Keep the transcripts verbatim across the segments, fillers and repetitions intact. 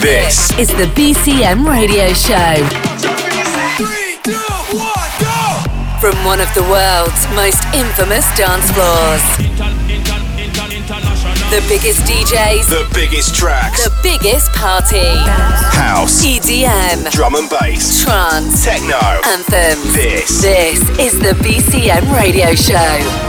This is the B C M Radio Show. Three, two, one, go! From one of the world's most infamous dance floors. The biggest D Js. The biggest tracks. The biggest party. House. E D M. Drum and bass. Trance. Techno. Anthems. This. This is the B C M Radio Show.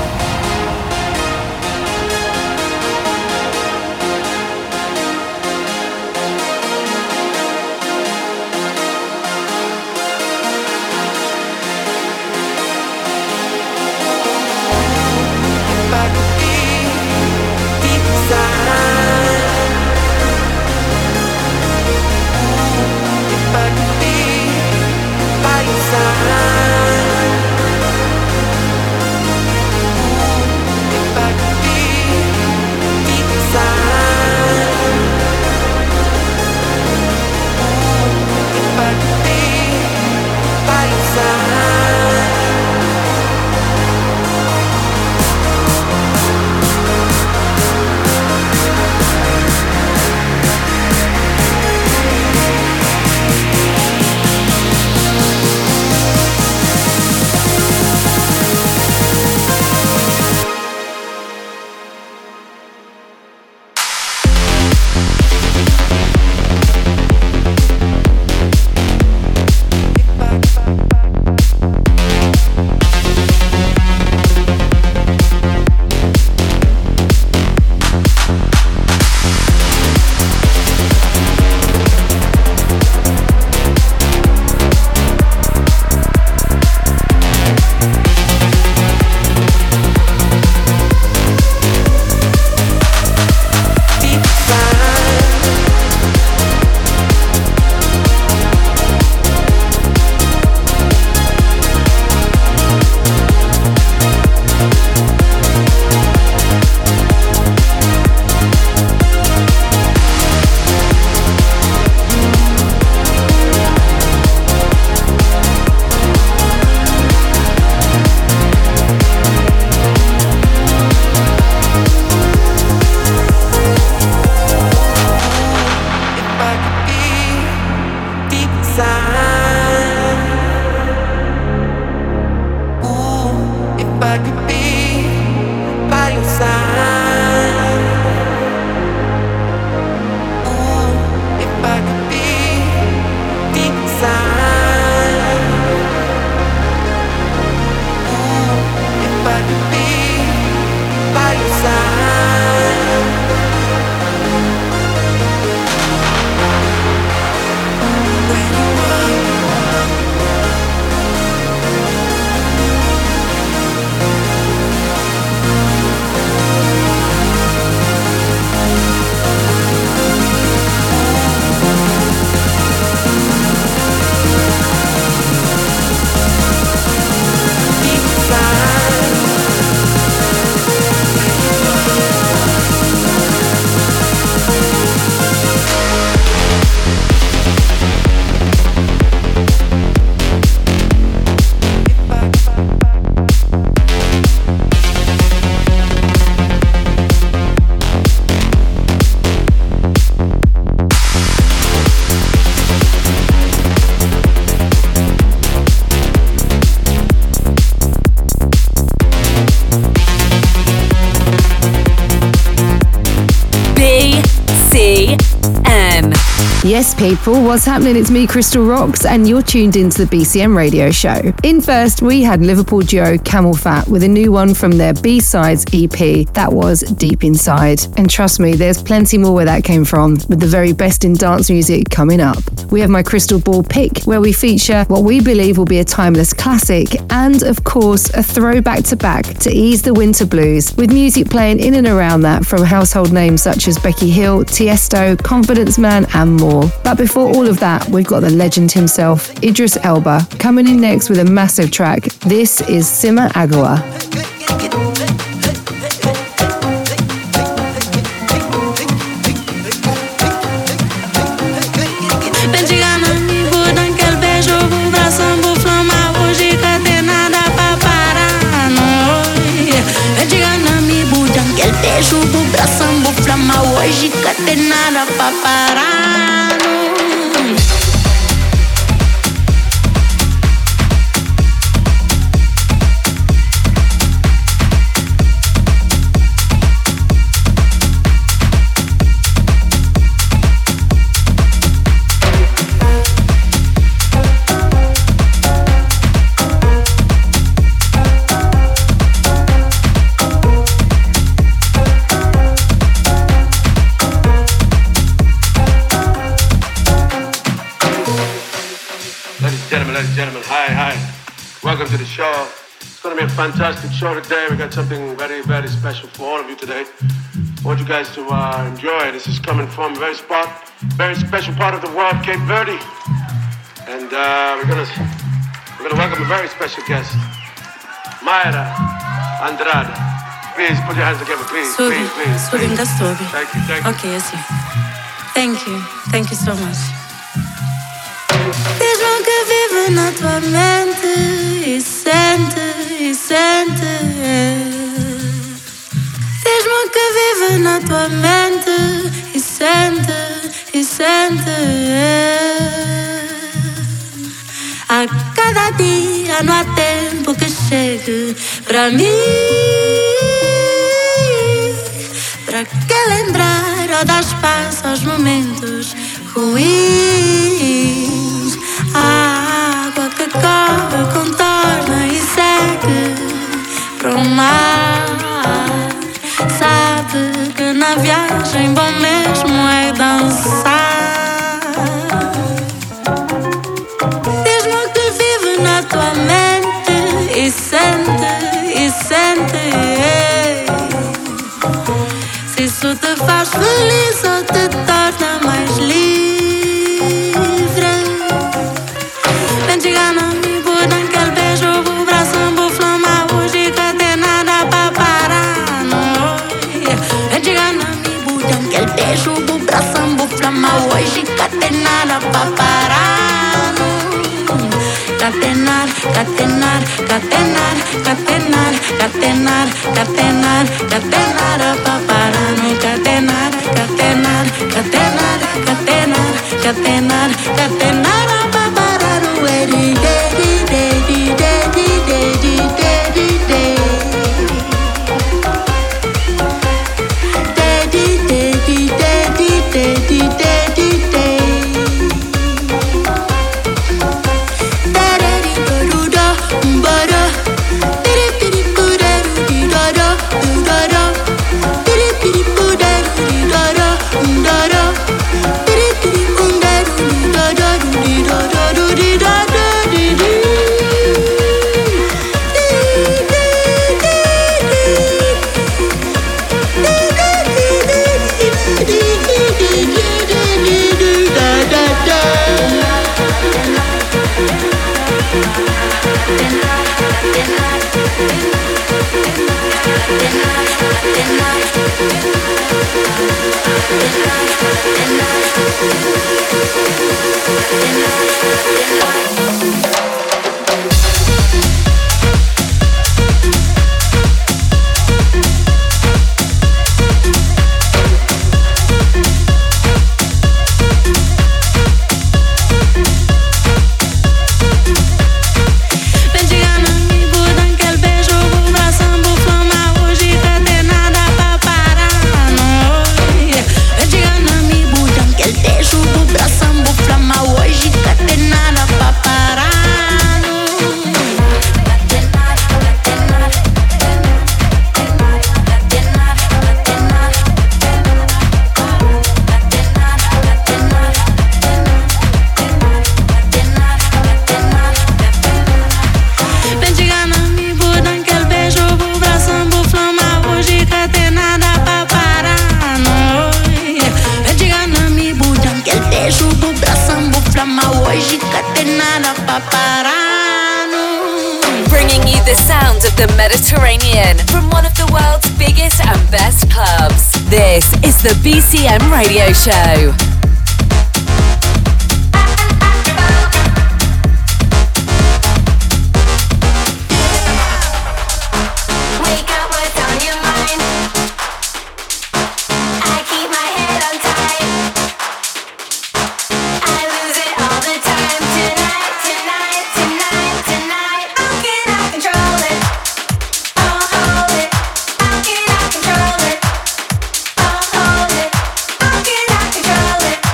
Yes, people, what's happening? It's me, Crystal Rocks, and you're tuned into the B C M Radio Show. In first, we had Liverpool duo Camel Fat with a new one from their B-Sides E P. That was Deep Inside. And trust me, there's plenty more where that came from, with the very best in dance music coming up. We have my Crystal Ball pick, where we feature what we believe will be a timeless classic, and of course, a throwback to back to ease the winter blues, with music playing in and around that from household names such as Becky Hill, Tiesto, Confidence Man, and more. But before all of that, we've got the legend himself, Idris Elba, coming in next with a massive track. This is Sima Agua. Beijo do bração, vou flamar hoje, cadê nada pra parar? It's going to be a fantastic show today. We got something very, very special for all of you today. I want you guys to uh, enjoy. This is coming from a very spot, very special part of the world, Cape Verde. And uh, we're gonna we're gonna welcome a very special guest, Mayra Andrade. Please put your hands together, please, Subi, please, please. Subi, please. ainda soube. Thank you, thank you. Ok, assim. Thank you, thank you so much. Diz-me o que vive na tua mente e sente, e sente. Diz-me o que vive na tua mente e sente, e sente. A cada dia não há tempo que chegue pra mim, pra que lembrar ou dar espaço aos momentos ruins. A água que corre, contorna e segue pro mar. Sabe que na viagem bom mesmo é dançar. Na tua mente e sente, e sente. Se isso te faz feliz ou te torna mais livre. Vem chegar na minha boca, aquele beijo, o braço, o flama, hoje que tem nada pra parar. Vem chegar na minha boca, aquele beijo, o braço, o flama, hoje que tem nada pra parar. Catenar, catenar, catenar, catenar, catenar, catenar, catenar, paparar, no catenar, catenar, catenar, catenar, catenar, catenar, paparar, no eri, dedi, dedi, dedi, dedi, dedi, dedi, dedi, dedi, dedi, dedi, dedi. Bringing you the sounds of the Mediterranean from one of the world's biggest and best clubs. This is the B C M Radio Show. Control it.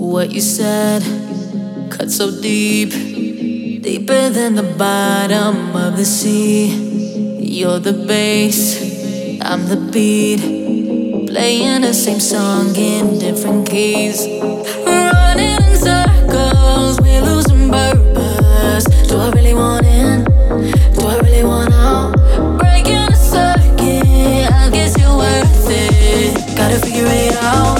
What you said cut so deep, deeper than the bottom of the sea. You're the bass, I'm the beat, playing the same song in different keys. Running in circles, we're losing purpose. Do I really want in? Do I really want out? Breaking a circuit, I guess you're worth it. Gotta figure it out.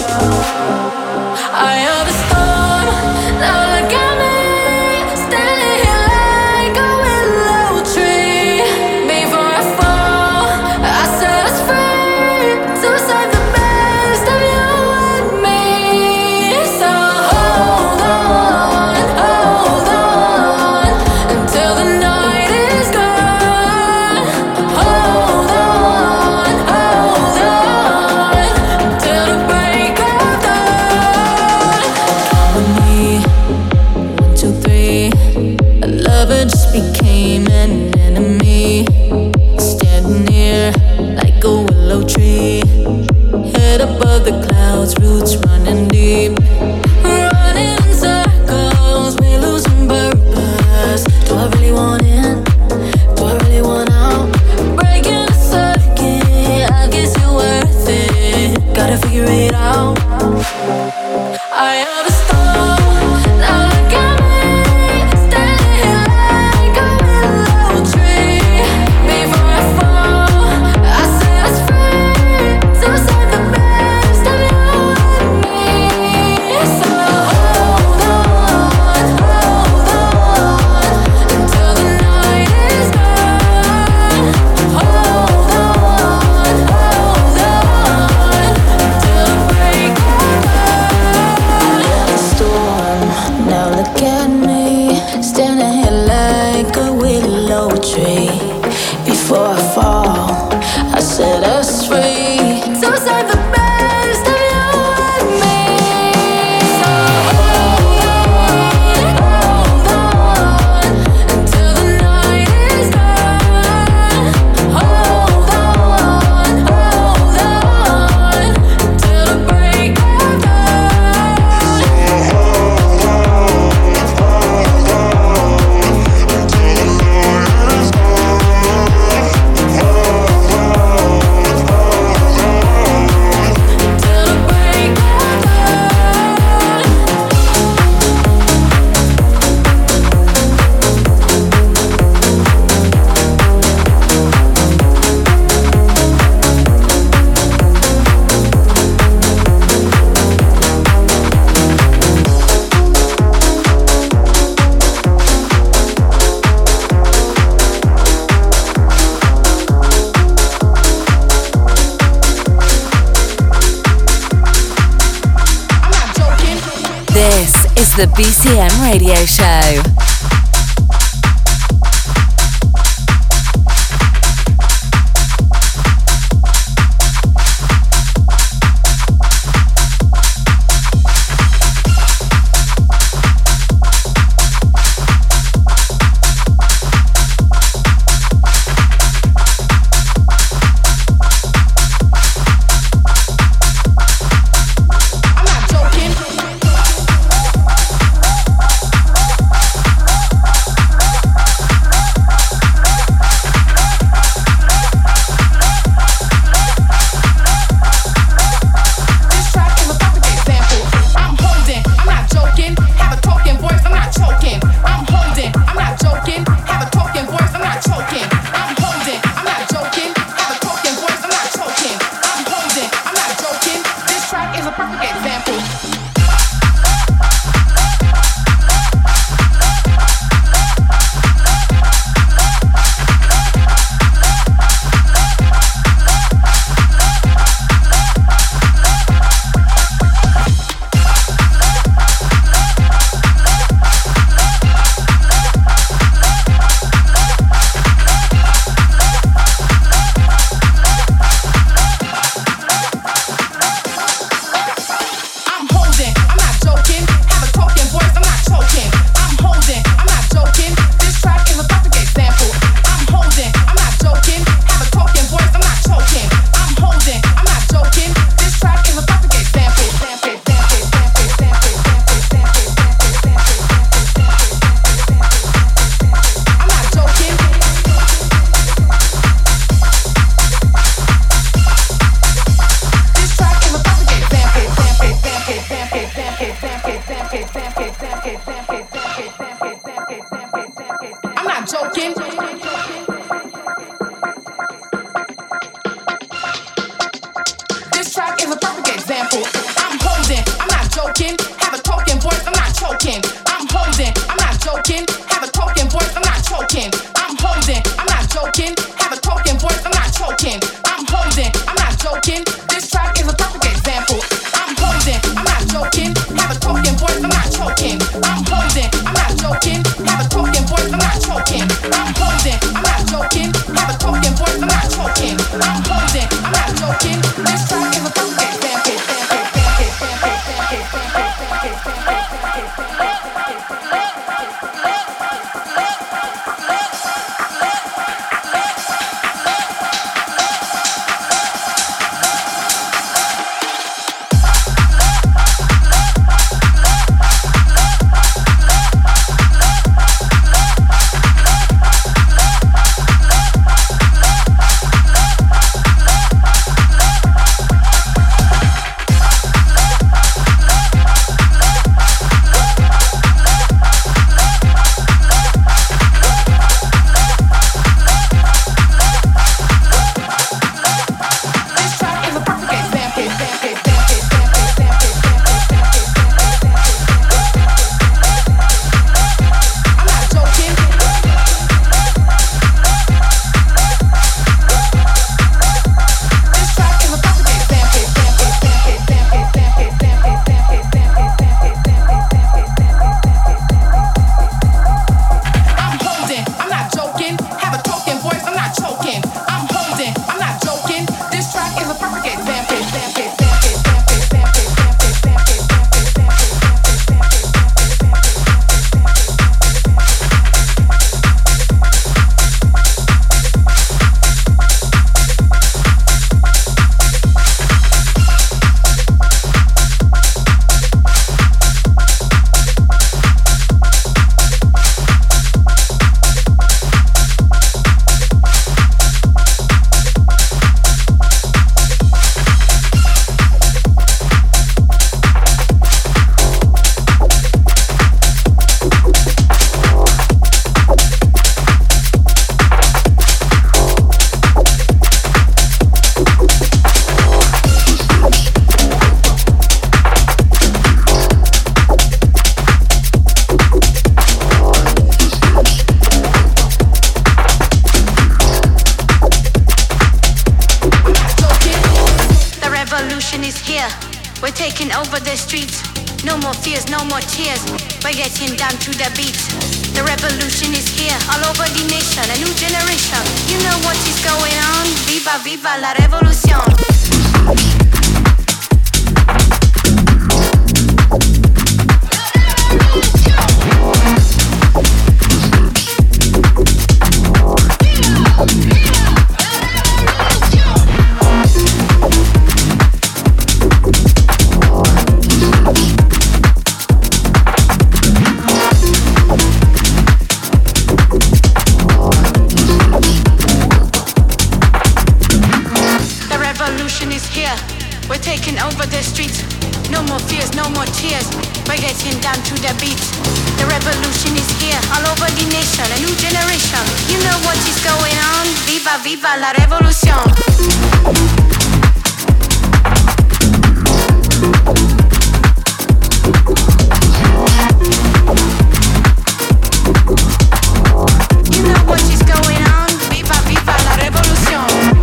I am the storm, now look at me, standing here like a willow tree. Before I fall, I set us free to save the best of you and me. So hold on, hold on, until the night is gone. Hold on, hold on, until the break of dawn. Come with me, one, two, three. A lover just became an enemy. Standing here like a willow tree, head above the clouds, roots running deep. Running in circles, we're losing purpose. Do I really want in? Do I really want out? Breaking a circuit, I guess you're worth it. Gotta figure it out. I am the storm, now look at me, standing here like a willow tree. Before I fall, I set us free to save the best of you and me. So hold on, hold on, until the night is gone. Hold on, hold on, until the break of dawn. Storm, now look at me, standing here like a willow tree. Before I fall, I set us free to save the best of you and me. So hold on, hold on, until the night is gone. Hold on, hold on, until the break of dawn. Till the break of dawn. This is the B C M Radio Show. I'm not joking. holding. taking over the streets. No more fears, no more tears. We're getting down to the beat. The revolution is here, all over the nation, a new generation. You know what is going on? Viva, viva la revolution. We're taking over the streets. No more fears, no more tears. We're getting down to the beat. The revolution is here, all over the nation, a new generation. You know what is going on? Viva, viva la revolution. You know what is going on? Viva, viva la revolution.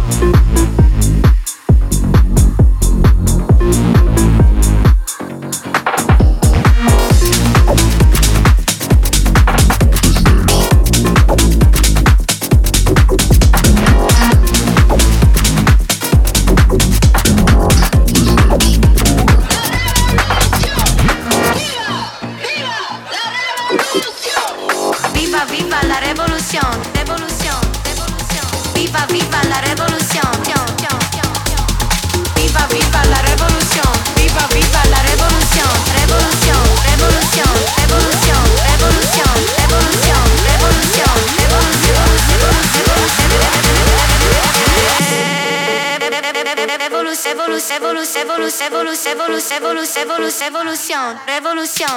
Evolution, revolution.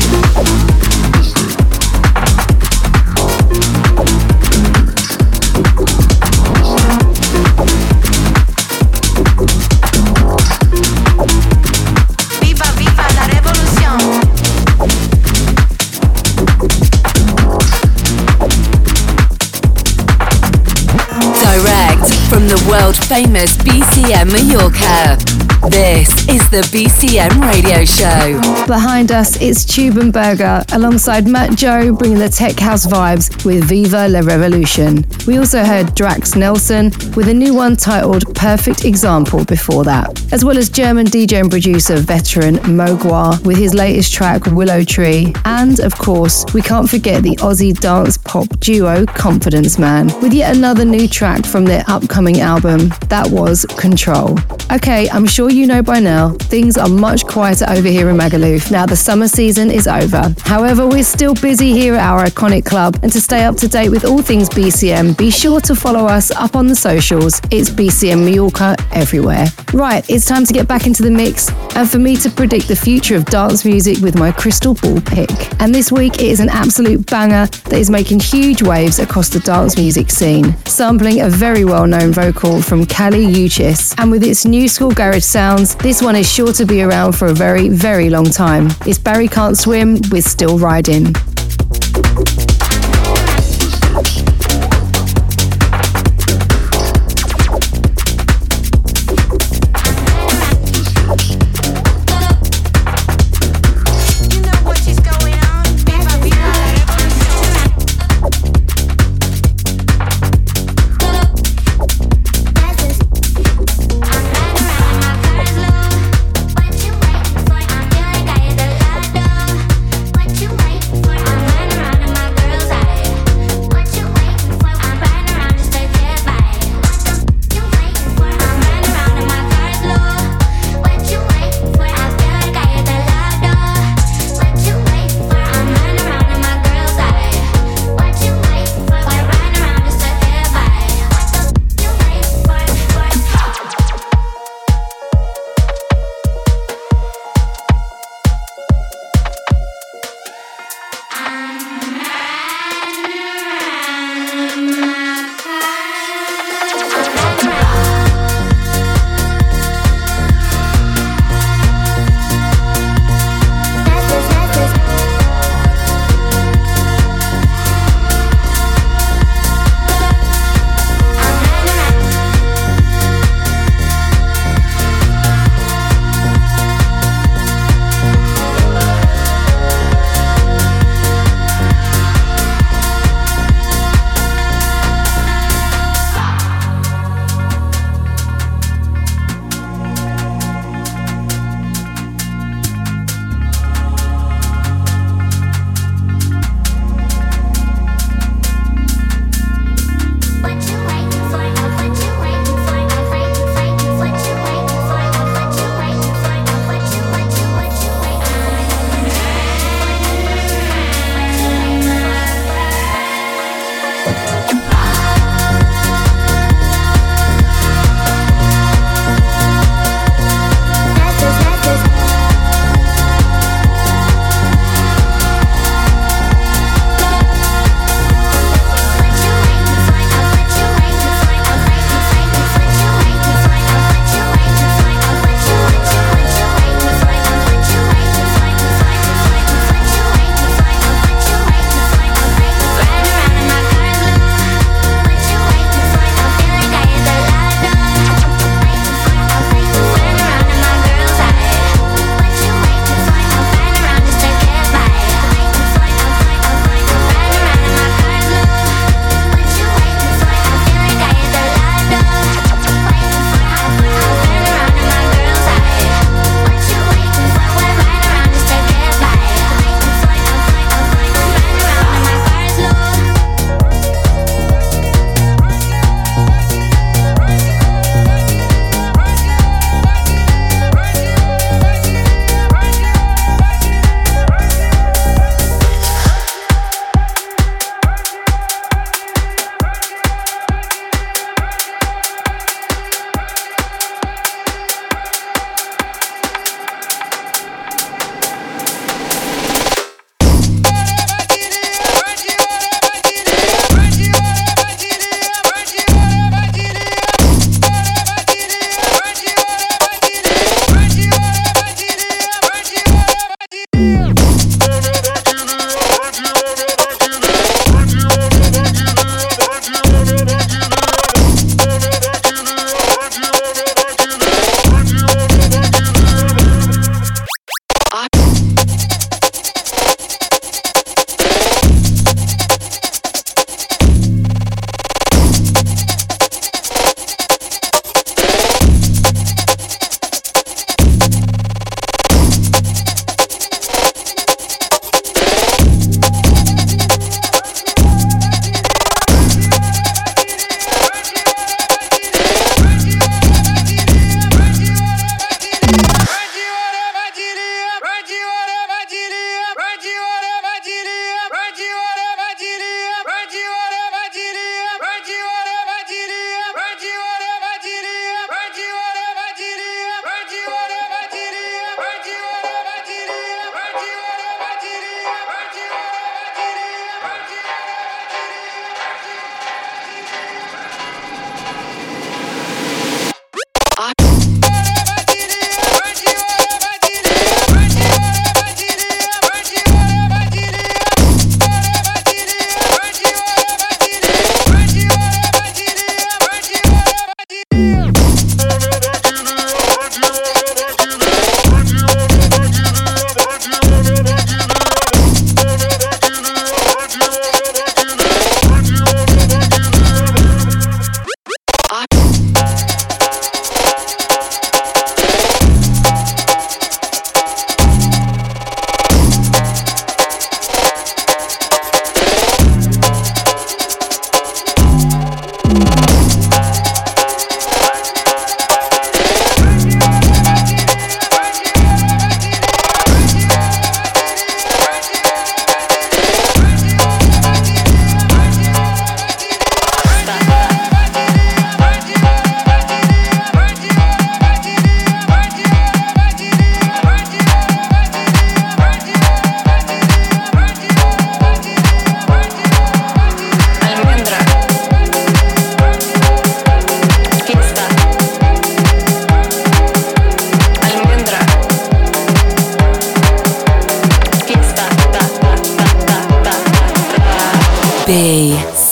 From the world-famous B C M Mallorca, this is the B C M Radio Show. Behind us, it's Tube and Berger, alongside Matt Joe, bringing the tech house vibes with Viva La Revolution. We also heard Drax Nelson with a new one titled Perfect Example before that, as well as German D J and producer veteran Mogwai with his latest track Willow Tree, and of course, we can't forget the Aussie dance pop duo Confidence Man with yet another new track from their upcoming album. That was Control. Okay, I'm sure you know by now, things are much quieter over here in Magaluf now the summer season is over. However, we're still busy here at our iconic club, and to stay up to date with all things B C M, be sure to follow us up on the socials. It's B C M Mallorca everywhere. Right, it's time to get back into the mix, and for me to predict the future of dance music with my crystal ball pick. And this week it is an absolute banger that is making huge waves across the dance music scene, sampling a very well-known vocal from Kali Uchis, and with its new school garage sounds, this one is sure to be around for a very, very long time. It's Barry Can't Swim with Still Riding. What you waiting for?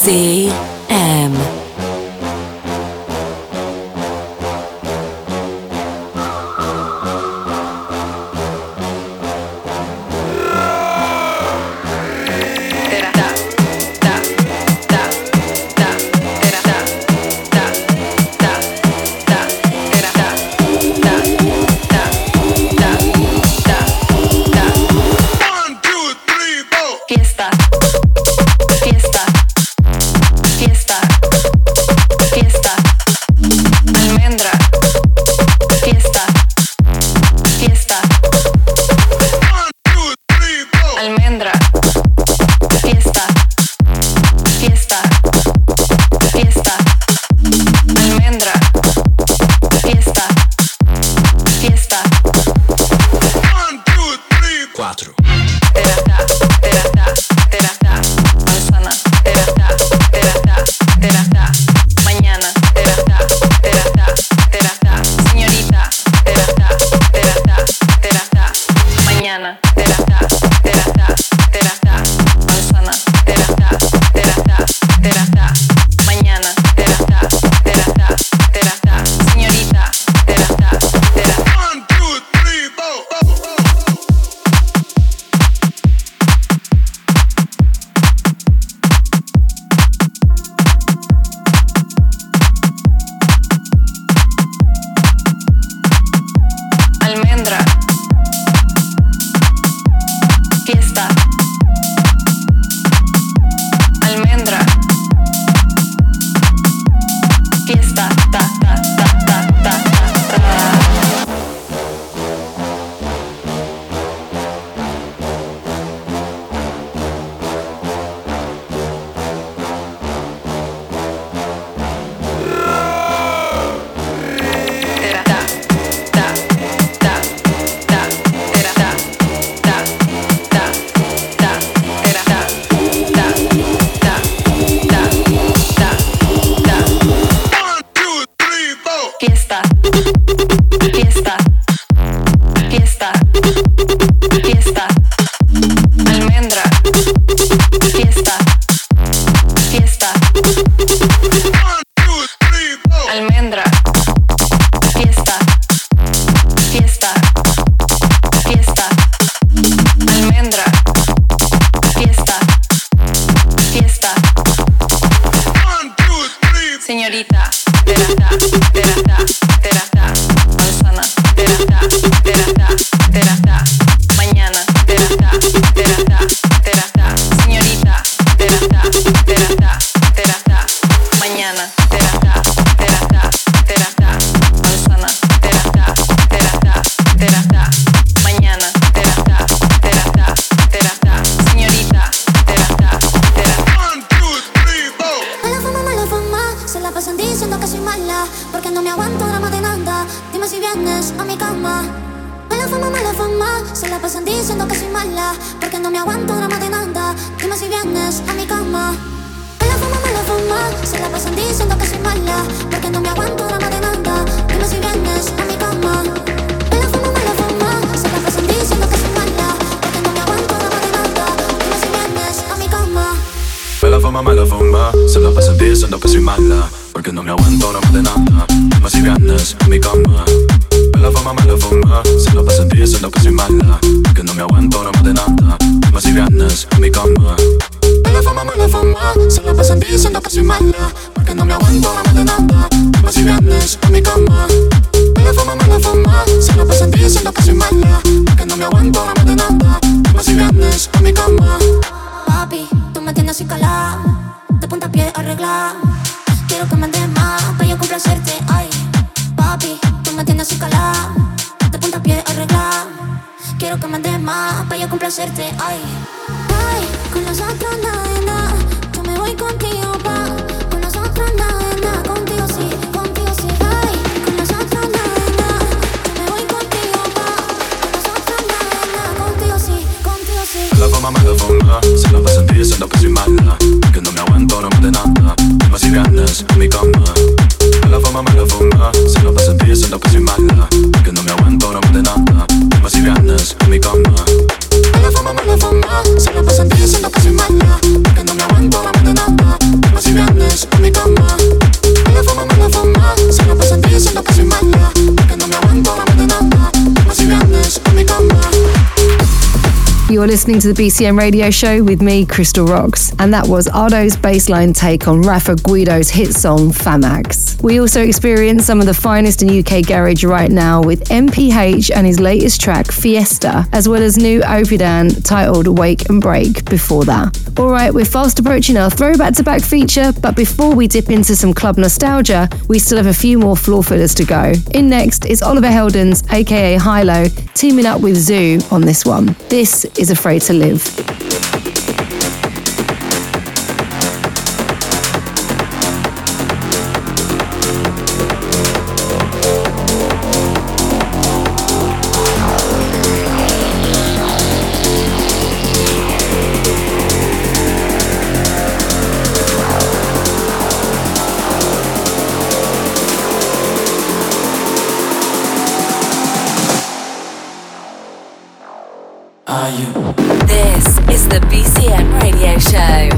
C M. You're listening to the B C M Radio Show with me, Crystal Rocks, and that was Ardo's bassline take on Rafa Guido's hit song Famax. We also experience some of the finest in U K garage right now with M P H and his latest track Fiesta, as well as new Opidan titled Wake and Break before that. Alright, we're fast approaching our throwback to back feature, but before we dip into some club nostalgia, we still have a few more floor fillers to go. In next is Oliver Heldens, aka Hilo, teaming up with Zoo on this one. This is Afraid to Live. This is the B C M Radio Show.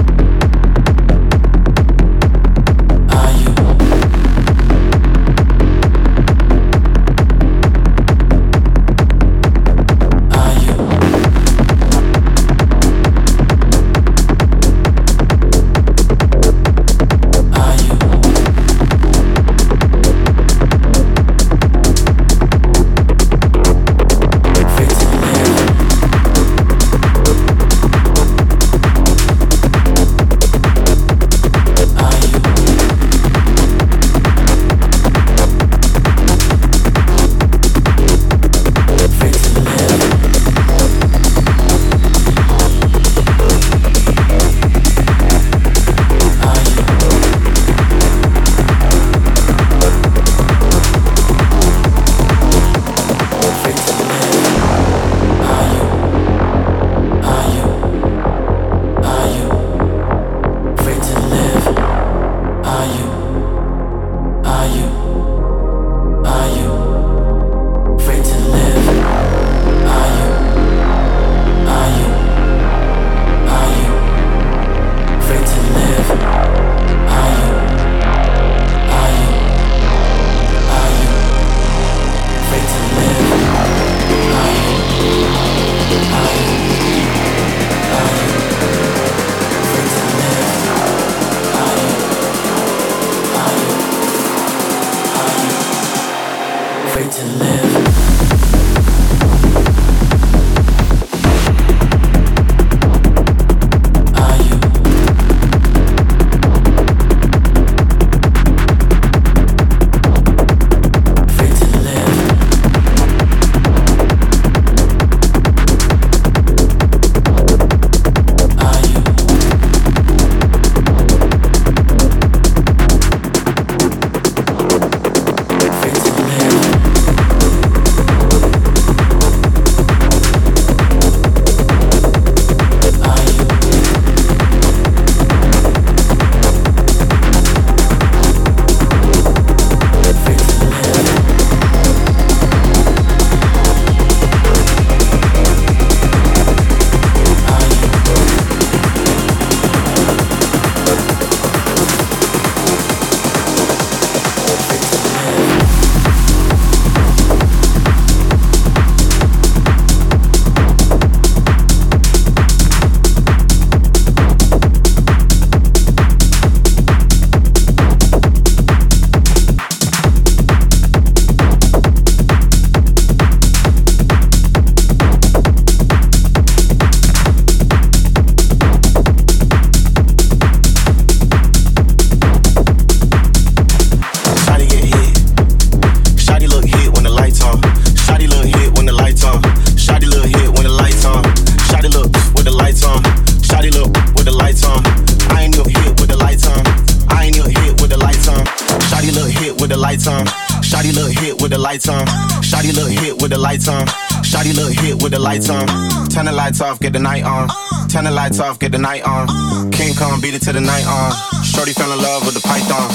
lights on. Shawty look hit with the lights on. Shawty look hit with the lights on. Turn the lights off, get the night on. Turn the lights off, get the night on. King Kong beat it to the night on. Shorty fell in love with the python.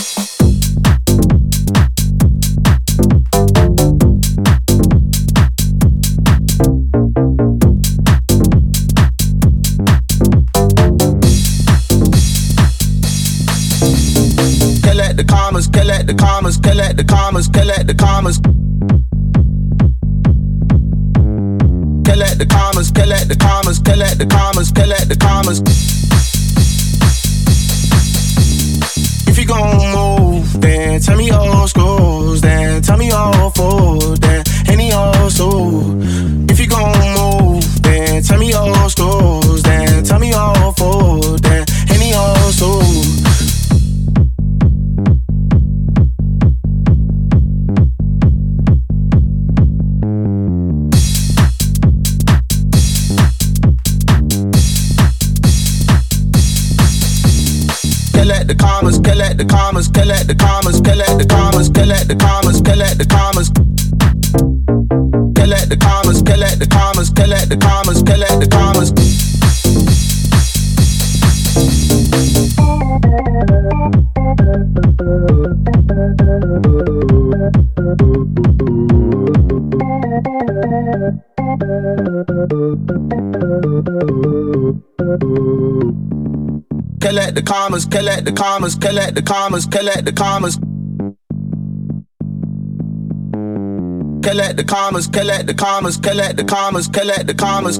Collect the commas, collect the commas, collect the commas, collect the commas. collect the commas, collect the commas, collect the commas, collect the commas. If you gon' move, then tell me old schools, then tell me old food, then any old soul. If you gon' move, then tell me old schools, then tell me old food, then any old soul. Collect the commas, collect the commas, collect the commas, collect the commas, collect the commas, collect the commas. Collect the commas, collect the commas, collect the commas, collect the commas. Collect the commas, collect the commas, collect the commas, collect the commas. Collect the commas, collect the commas, collect the commas, collect the commas.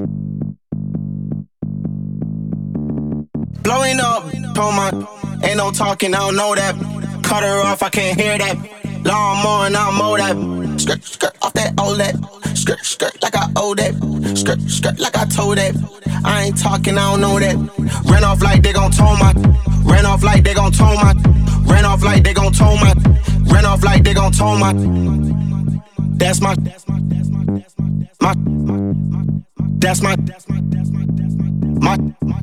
Blowing up, on my, ain't no talking, I don't know that. Cut her off, I can't hear that. Lawnmower and I'll mow that. Skirt, skirt, off that OLED. Skirt, skirt, like I owe that. Skirt, skirt, like I told that. I ain't talking, I don't know that. Ran off like they gon' tow my. Ran off like they gon' tow my. Ran off like they gon' tow my. Ran off like they gon' tow my. That's my. My. That's my. My.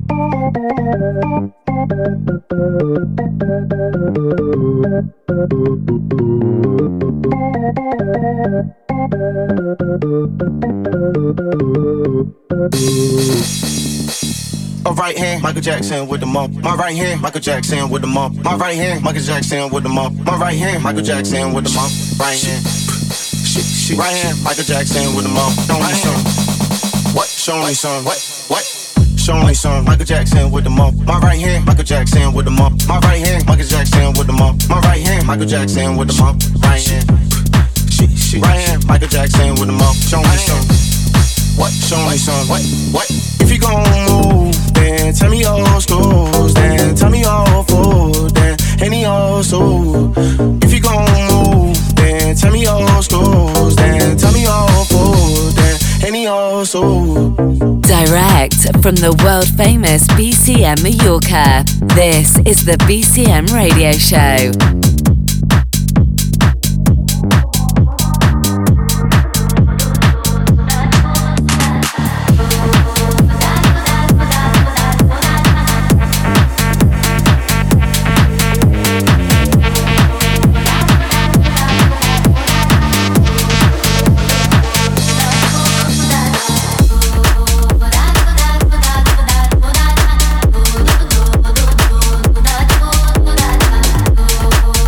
A right hand, Michael Jackson with the mump. My right hand, Michael Jackson with the mump. My right hand, Michael Jackson with the mump. My right hand, Michael Jackson with the mump. Right hand, shit, shit. Right hand, Michael Jackson with the mump. Show me some. What? Show me some. What? What? Show me some. Michael Jackson with the mump. My right hand, Michael Jackson with the mump. My right hand, Michael Jackson with the mump. My right hand, Michael Jackson with the mump. Right hand, shit, shit. Right hand, Michael Jackson with the mump. Show me some. What? Show me some. What? What? If you gon' move, then tell me old schools, then tell me old food, then any old soul. If you gon' move, then tell me old schools, then tell me old food, then any old soul. Direct from the world famous B C M Mallorca, this is the B C M Radio Show. Oh,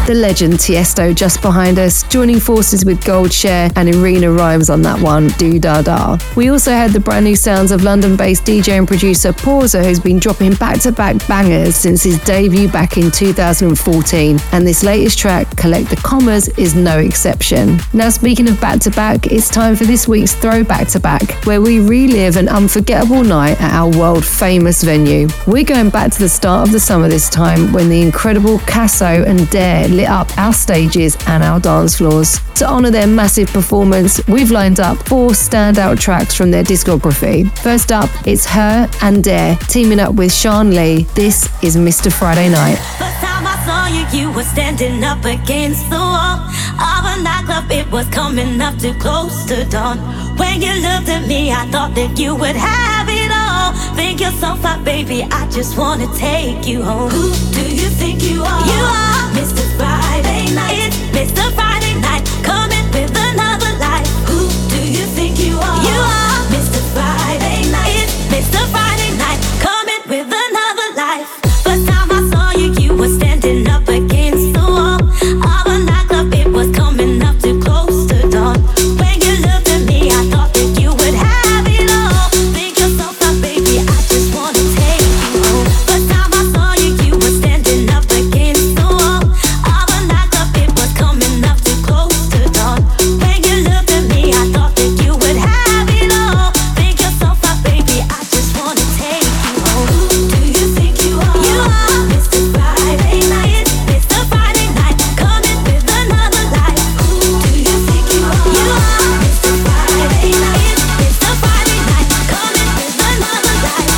The legend Tiesto just behind us, joining forces with Goldshare and Irina Rhymes on that one, Do Da Da. We also had the brand new sounds of London-based D J and producer Porza, who's been dropping back-to-back bangers since his debut back in two thousand fourteen, and this latest track, Collect the Commas, is no exception. Now, speaking of back-to-back, it's time for this week's Throwback to Back, where we relive an unforgettable night at our world-famous venue. We're going back to the start of the summer this time, when the incredible Casso and Dare lit up our stages and our dance floors. To honour their massive performance, we've lined up four standout tracks from their discography. First up, it's Her and Dare teaming up with Sean Lee. This is Mister Friday Night. First time I saw you, you were standing up against the wall of a nightclub. It was coming up too close to dawn. When you looked at me, I thought that you would have it all. Think you're so fly, baby, I just wanna take you home. Who do you think you are? You are Mister Friday Night. It's Mister Friday Night, coming with another life. Who do you think you are? You are Mister Friday Night. It's Mister Friday Night, coming with another life. First time I saw you, you were standing up against the wall of a nightclub. It was coming up too close to dawn. When you looked at me, I thought that you would have it all. Think you're so fly, baby, I just wanna take you home. First time I saw you, you were standing up against the wall of a nightclub. It was coming up too close to dawn. When you looked at me, I thought that you would have it all. Think you're so fly, baby, I just wanna take you home. Who do you think you are? You are Mister Friday Night. Mister Friday Night, coming with another life. Who do you think you are? You are Mister Friday Night. Mister Friday Night, coming with another life.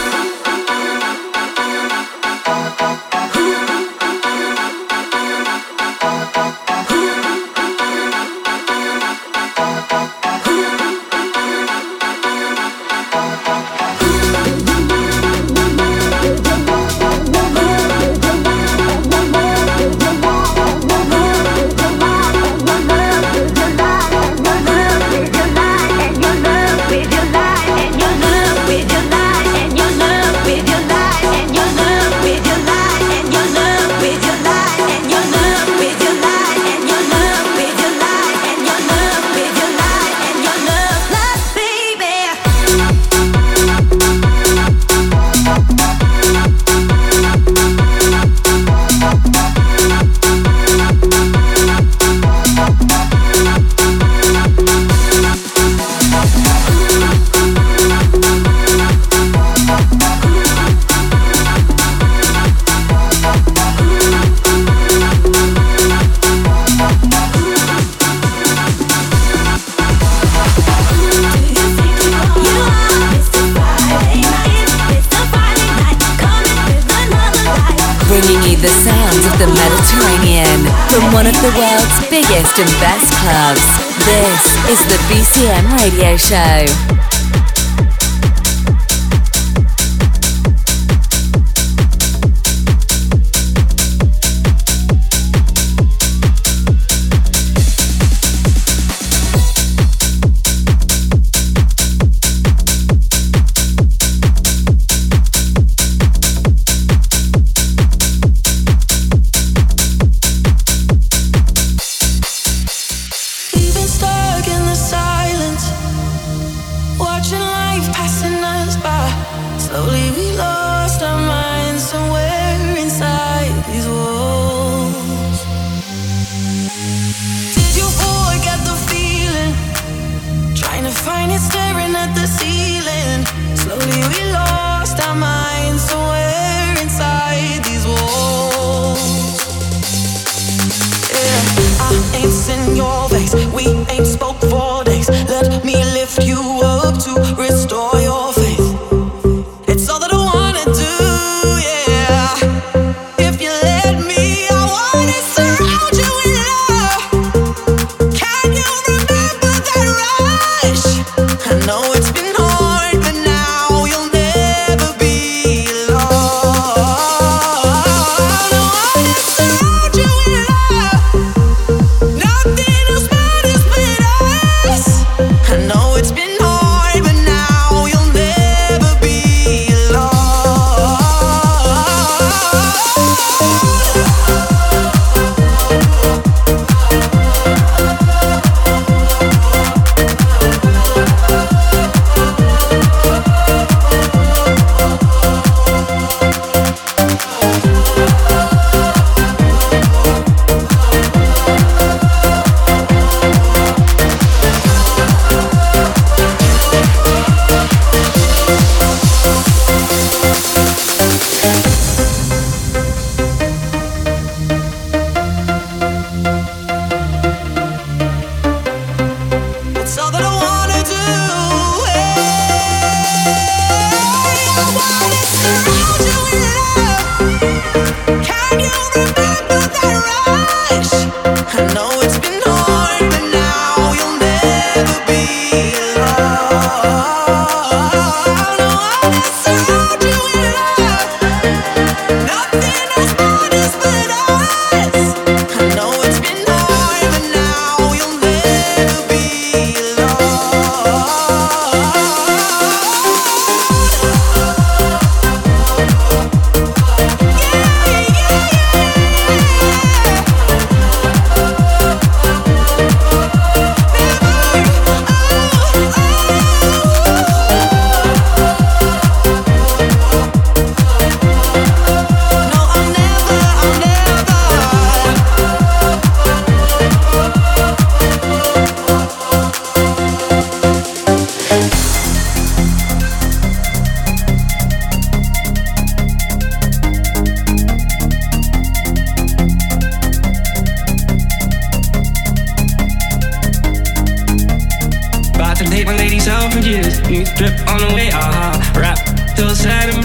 Bringing you the sounds of the Mediterranean from one of the world's biggest and best clubs. This is the B C M Radio Show. Stuck in the silence, watching life passing us by. Slowly we lost our minds somewhere inside these walls. Did you forget the feeling? Trying to find it staring at the ceiling. Slowly we lost our minds somewhere inside these walls. Yeah, I ain't seen your face. We ain't spoke for days. Let me lift you up to restore your faith. It's all that I wanna do, yeah. If you let me, I wanna surround you with love. Can you remember that rush? I know it's been hard, but now you'll never be alone. I wanna surround you with love. Nothing else matters but us.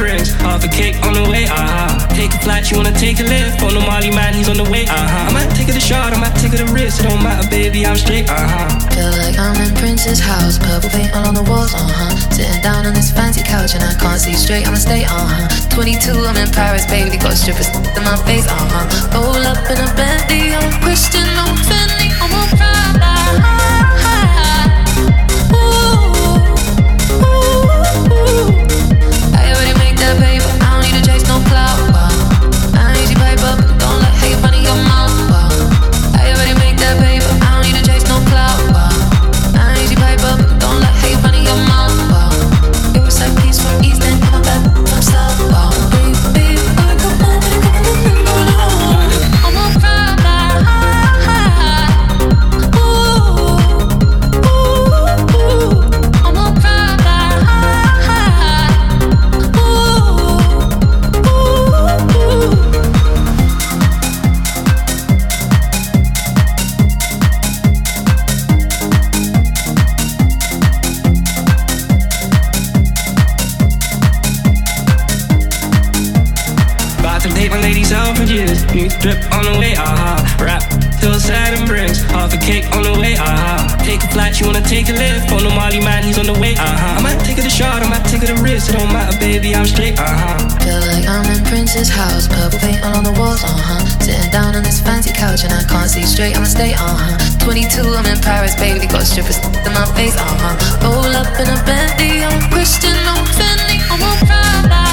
bricks, half a cake on the way, uh-huh. Take a flight, you wanna take a lift. On the Molly man, he's on the way, uh-huh. I might take it a shot, I might take it a risk. It don't matter, baby, I'm straight, uh-huh. Feel like I'm in Prince's house, purple paint all on the walls, uh-huh. Sitting down on this fancy couch and I can't see straight, I'ma stay, uh-huh. twenty-two, I'm in Paris, baby, got strippers in my face, uh-huh. Roll up in a Bentley, I'm Christian, I'm Fendi, I'm a Prada. I already make that paper, I don't need to chase no clout, wow. I need you paper, don't let hate run in your mouth, wow. I already make that paper, I don't need to chase no clout, wow. I need you paper, don't let hate run in your mouth, wow. It was like peace from east and come back from south, wow. Baby, I come on, but I come on, I'm a Prada. Ooh, ooh, ooh, I'm a Prada. About to take my lady Selfridges, new drip on the way, uh-huh. Rap till sad and bricks, half a cake on the way, uh-huh. Take a flight, you wanna take a lift. On the Molly man, he's on the way, uh-huh. I might take it a shot, I might take it a risk. It don't matter, baby, I'm straight, uh-huh. Feel like I'm in Prince's house, purple paint all on the walls, uh-huh. Sitting down on this fancy couch and I can't see straight, I'ma stay, uh-huh. twenty-two, I'm in Paris, baby, got strippers in my face, uh-huh. Roll up in a Bentley, I'm Christian, I'm Fendi, I'm a Prada.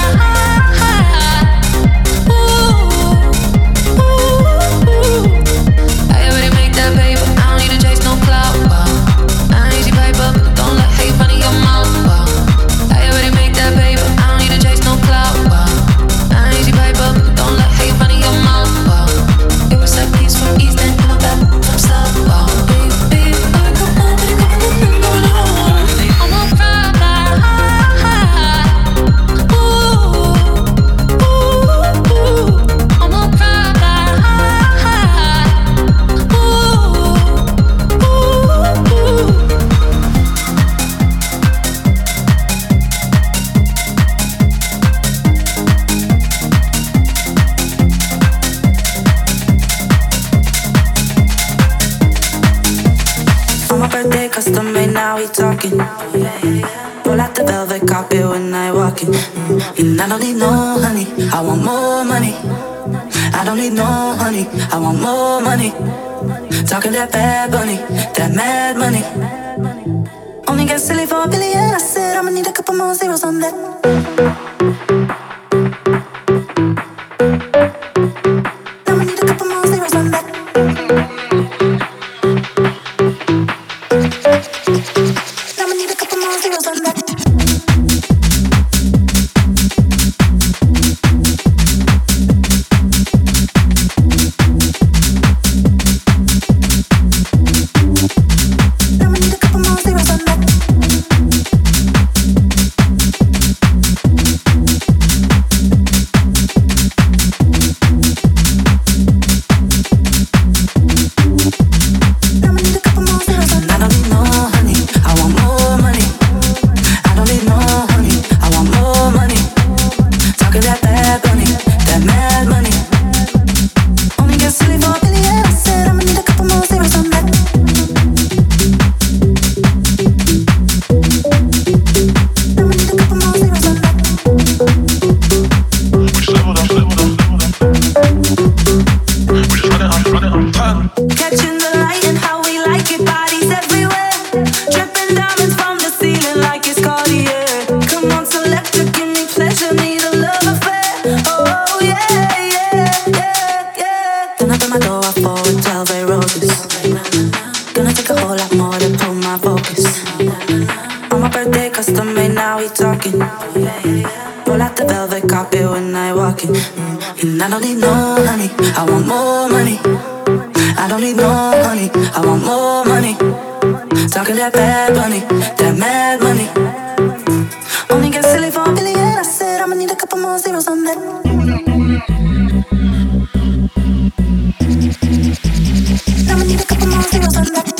Ooh, ooh, ooh. I already make that paper, I don't need to chase no clout, wow. I need you paper, don't let hate run in your mouth, wow. I already make that paper, I don't need to chase no clout, wow. I need you paper, don't let hate run in your mouth, wow. It was like peace from east and come back from south, wow. Baby, I come on, but I come on, I'm a Prada. Ooh, ooh, ooh, I'm a Prada. Ooh, ooh, ooh. For my birthday, custom made, now we talking. Roll out the velvet carpet when I walk in. Mm. And I don't need no honey, I want more money. I don't need no honey, I want more money. Talking that bad bunny, that mad money. Only get silly for a billion, I said I'ma need a couple more zeros on that. I'ma need a couple more zeros on that. I'ma need a couple more zeros on that. I'ma need a couple more zeros on that. And I don't need no honey, I want more money. I don't need no honey, I want more money. Talking that bad bunny, that mad money. Only get silly for a billion, I said I'ma need a couple more zeros on that. I'ma need a couple more zeros on that.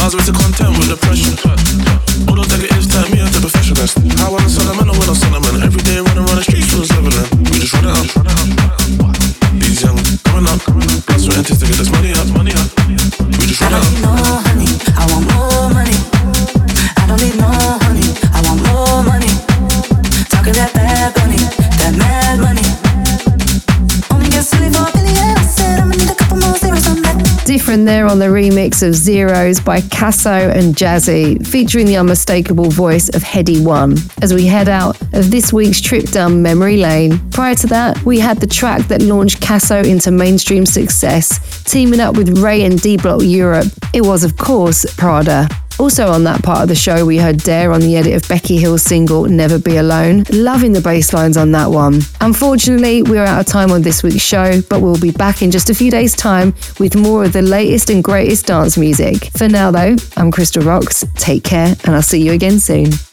Miles away to content with depression. All those negatives turn me into perfectionist. I wanna sentiment, I wanna sentiment. Every day running around the streets feels leveling. We just run it up. These young coming up, plus we're to get this money up, money up. We just run it up. I don't need no honey, I want more money. I don't need no honey, I want more money. Talking that bad money, that mad money. Only get silly for a billion. I said I'ma need a couple more zeros on that. Different there on the remix of Zeros by Casso and Jazzy, featuring the unmistakable voice of Heady One, as we head out of this week's trip down memory lane. Prior to that, we had the track that launched Casso into mainstream success, teaming up with Ray and D-Block Europe. It was, of course, Prada. Also on that part of the show, we heard Dare on the edit of Becky Hill's single Never Be Alone. Loving the bass lines on that one. Unfortunately, we're out of time on this week's show, but we'll be back in just a few days' time with more of the latest and greatest dance music. For now, though, I'm Crystal Rocks. Take care, and I'll see you again soon.